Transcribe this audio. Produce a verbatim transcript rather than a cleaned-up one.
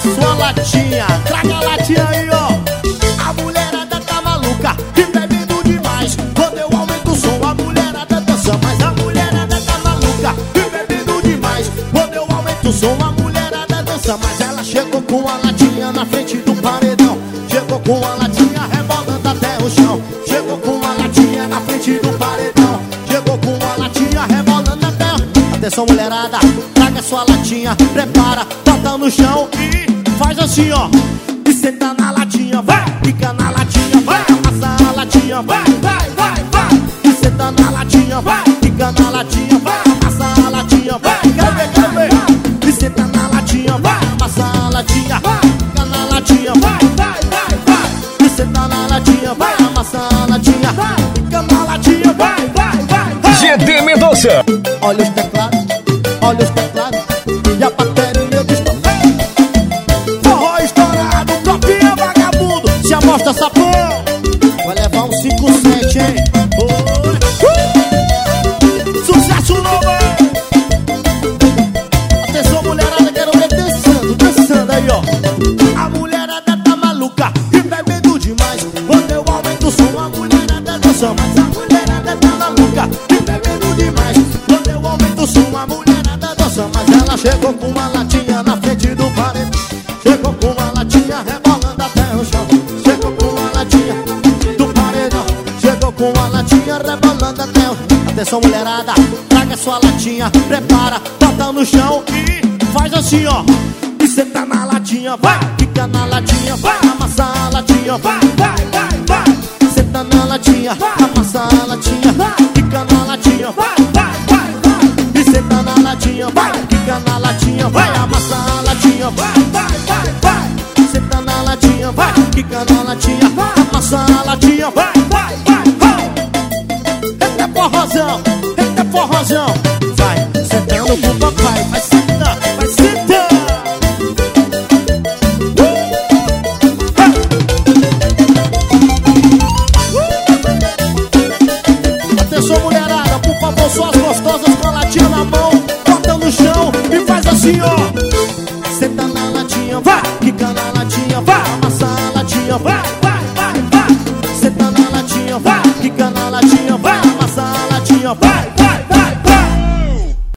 sua latinha, traga a latinha aí, ó. A mulherada tá maluca e bebendo demais. Quando eu aumento o som, a mulherada dança. Mas a mulherada tá maluca e bebendo demais. Quando eu aumento o som, a mulherada dança. Mas ela chegou com a latinha na frente do paredão. Chegou com a latinha rebolando até o chão. Chegou com a latinha na frente do paredão. Chegou com a latinha rebolando até o chão. Atenção, mulherada, traga sua latinha, prepara, bota no chão e faz assim, ó. E senta na latinha, vai, fica na latinha, vai, amassa a latinha, vai, vai, vai, vai. E senta na latinha, vai, fica na latinha, vai, amassa a latinha, vai, quero ver, quero ver. E senta na latinha, vai, amassa a latinha, vai, fica na latinha, vai, vai, vai, vai. E senta na latinha, vai, amassa a latinha, vai, fica na latinha, vai, vai, vai, vai. G D Mendonça. Olha os teclados, olha os teclados e a bateria do estofado. Forró estourado, copinha vagabundo, se amostra sapão. Vai levar um cinco sete, hein? Oi. Uh! Sucesso novo! Atenção, mulherada, quero ver dançando, dançando aí, ó. A mulherada tá maluca e bebendo demais. Quando eu aumento o som, a mulherada dança. Mas a mulherada tá maluca e bebendo demais. Quando eu aumento o som, a mulherada dança. Mas ela chegou com uma latinha na frente do paredão. Chegou com uma latinha rebolando até o chão. Chegou com uma latinha do paredão. Chegou com uma latinha rebolando até o chão. Atenção, mulherada, traga sua latinha, prepara, bota no chão e faz assim, ó. E senta na latinha, vai, fica na latinha, vai, amassa a latinha, vai, vai, vai, vai. Senta na latinha, amassa a latinha, vai, fica na latinha, vai, vai, vai, vai. E senta na latinha, vai, fica na latinha, vai, amassa a latinha, vai, vai, vai, vai. Senta na latinha, vai, fica na latinha, vai, amassa a latinha, vai, vai, vai, vai. Eita forrozão, eita forrozão. Vai sentando com o papai, vai sentando, vai sentando. Atenção, mulherada, por favor, só as gostosas com a latinha na mão, bota no chão e faz assim, ó.